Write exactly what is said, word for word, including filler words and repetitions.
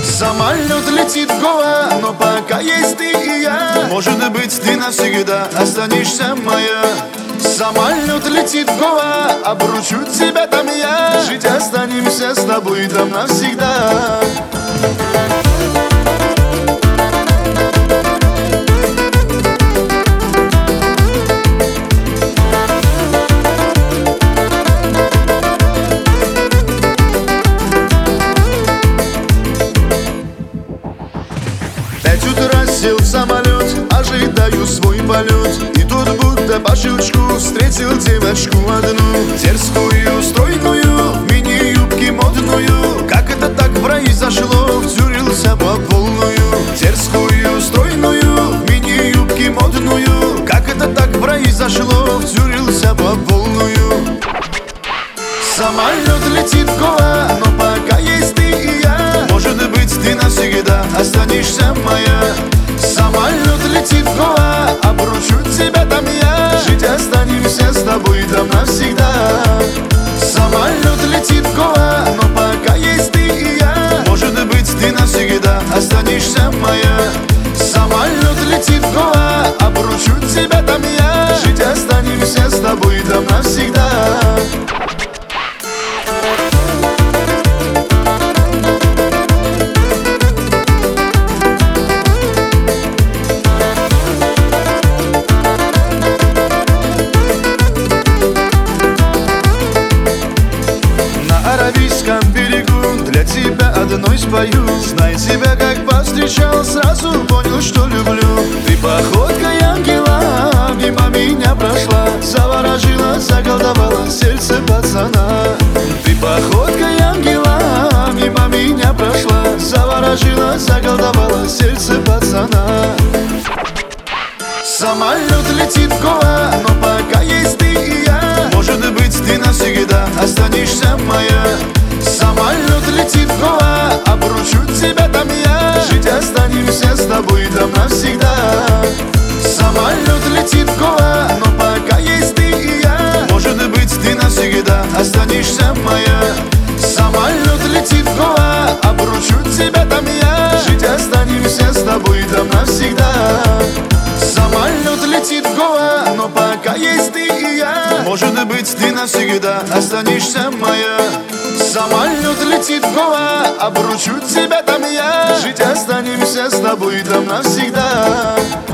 Самолет летит в Гоа, но пока есть ты и я, может быть, ты навсегда останешься моя. Самолет летит в Гоа, обручу тебя там я, жить останемся с тобой там навсегда. Пять утра сел в самолет, ожидаю свой полет. И тут будто по щелчку встретил девочку одну, дерзкую, стройную, в мини-юбке модную. Как это так произошло, втюрился по полную. Дерзкую, стройную, в мини-юбке модную. Как это так произошло, втюрился по полную. Самолет летит в Гоа, но пока есть ты и я, может быть, ты навсегда останешься моя. Самолет летит в Гоа, обручу тебя там я, жить останемся с тобой там навсегда. Самолет летит в Гоа, но пока есть ты и я, может быть, ты навсегда останешься моя. Самолет летит в Гоа, обручу тебя там я, жить останемся с тобой там навсегда. На Аравийском берегу для тебя одной спою. Знай тебя, как повстречал, сразу понял, что люблю. Ты походкой ангела мимо меня прошла, заворожила, заколдовала сердце пацана. Ты походкой ангела мимо меня прошла, заворожила, заколдовала сердце пацана. Самолет летит в Гоа, но пока есть ты и я, может быть, ты навсегда останешься моя. Самолет летит в Гоа, обручу тебя там я, жить останемся с тобой там навсегда. Самолет летит в Гоа, но пока есть ты и я, может быть, ты навсегда останешься моя. Самолет летит в Гоа, обручу тебя там я, жить останемся с тобой там навсегда. Самолет летит в Гоа, но пока есть ты и я, может быть, ты навсегда останешься моя. Самолет летит в Гоа, обручу тебя там я, жить останемся с тобой там навсегда.